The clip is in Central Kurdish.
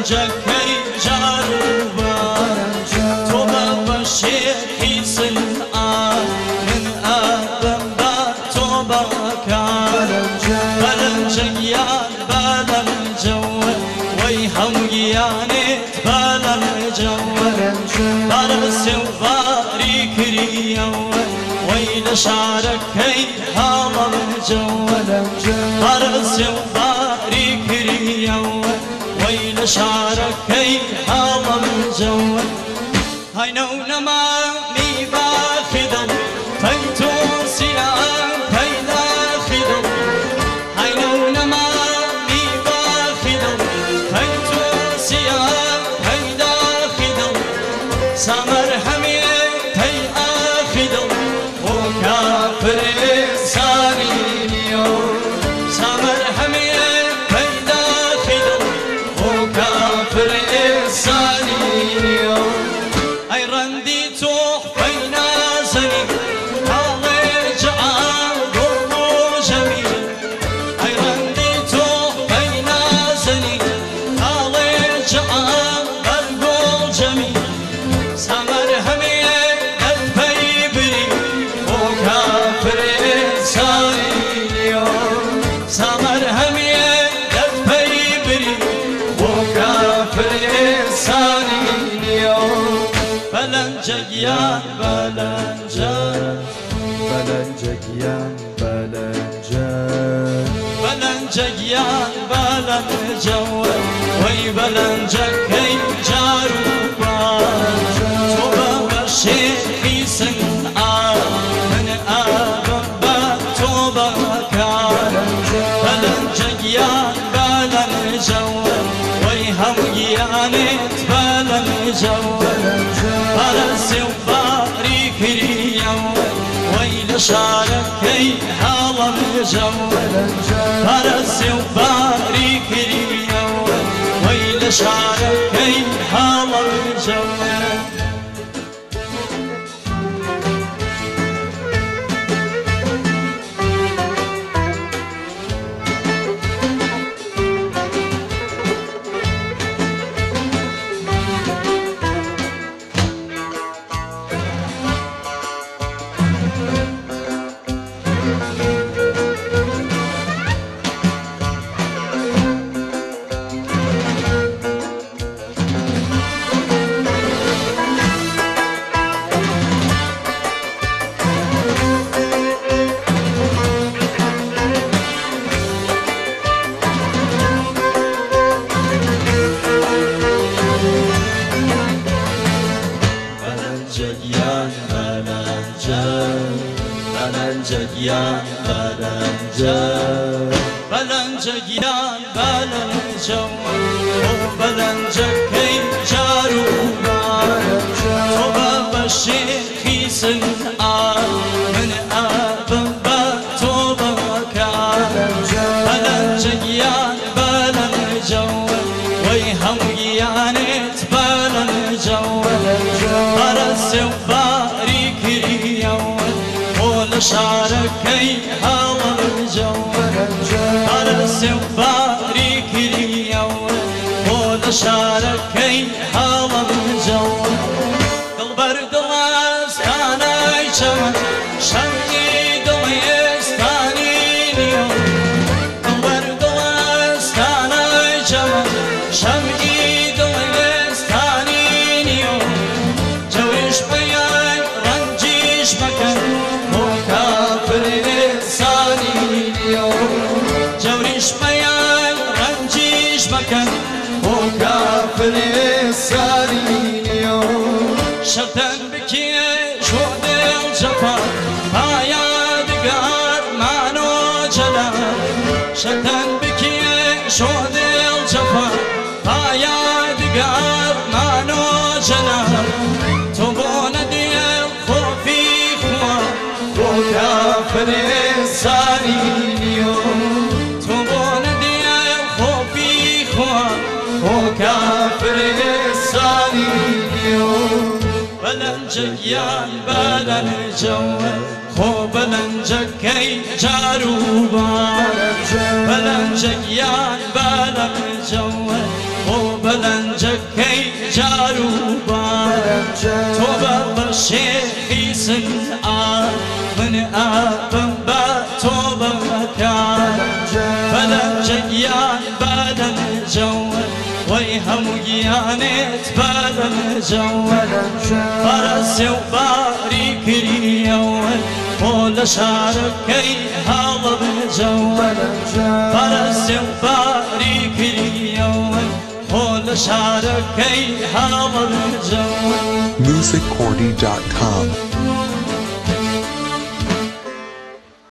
بەلەنجەکەی جاروبار تۆ بە بەشێکی سنعان من ئەبم بە تۆ بەکار بەلەنجەگیان بەلەنجەوە وەی هەمگیانێت بەلەنجەوە بەرسێ و باری کریەوە وەی لە شارەکەی هەڵەمجەوە بەرسێ و باری کریەوە وەی لە شارەکەی هەڵەمجەوە هەینە و نەمامی باخی دڵ پەی تۆ سیان پەیداخی دڵ هەینە و نەمامی باخی دڵ پەی تۆ سیان پەیداخی دڵ سامەر هەمێ پەی ئاخی دڵ بۆ کافرێ سانی نییە سامەر هەمێ پەیداخی دڵ بۆ کافرێ سانی نییە ئەی ڕەندی تۆ پەی نازەنی هاڵێ جەعان گۆڵ و ژەمیر ئەی ڕەندی تۆ پەی نازەنی هاڵێ جەعان بەرگۆڵ ژەمیر سامەر هەمێ دەرپەی بری بۆ کافرێ سانی نییە سامەر هەمێ دەرپەی بری بۆ کافرێ سانی نییە بەلەنجەگیان بەلەنجە بەلەنجەگیان بەلەنجە بەلەنجەگیان بەلەنجەوە وەی بەلەنجەکەی جاروبار تۆ بە بەشێکی سنعان من ئەبم بە تۆ بەکار بەلەنجەگیان بەلەنجەوە وەی هەمگیانێت بەلەنجەوە بەرسێ و باری کریەوە وەی لە شارەکەی هەڵەمجەوە بەرسێ و باری کریەوە وەی لە شارەکەی هەڵەمجەوە بەلەنجەگیان بەلەنجە بەلەنجەگیان بەلەنجە بەلەنجەگیان بەلەنجەوە بۆ بەلەنجەکەی جاروبار تۆ بە بەشێکی سنعان من ئەبم بە تۆ بەکار بەلەنجەگیان بەلەنجەوە وەی هەمگیانێت بەلەنجەوە بەرسێ و باری کریەوە بۆ لە شارەکەی هەڵەمجەوە بەرسێ و باری کریەوە بۆ لە شارەکەی هەڵەمجەوە دڵبەر دڵستانەی چەمەن شەمعی دڵێستانی نییە دڵبەر دڵستانەی چەمەن شەمعی دڵێستانی نییە جەوریش بەیان ڕەنجیش مەکەن بۆ کافرێ سانی نییە جەوریش بەیان ڕەنجیش مەکەن بۆ کافرێ سانی نییە شەرتەن بکێ شۆ دێڵ جەفا پایا دگارمانۆ جەلا شەرتەن بکێ شۆ دێڵ جەفا پایا دگارمانۆ جەلا تۆ بۆ نەدێڵ خۆفی خوا بۆ کافرێ سانی نییە تۆ بۆ نەدێڵ خۆفی خوا بۆ کافرێ سانی نییە بەلەنجەگیان بەلەنجەوە خۆ بەلەنجەکەی جاروبار بەلەنجەگیان بەلەنجەوە خۆ بلنجكي جاروبا توبا بشيخي سنآ من آبا توبا كان بلنجيان بلنجو ويهم جيانت بلنجو فرسي وبارك اليوم قول شاركي هذا بجو فرسي وبارك اليوم قول شاركي هذا بجو musiccordy.com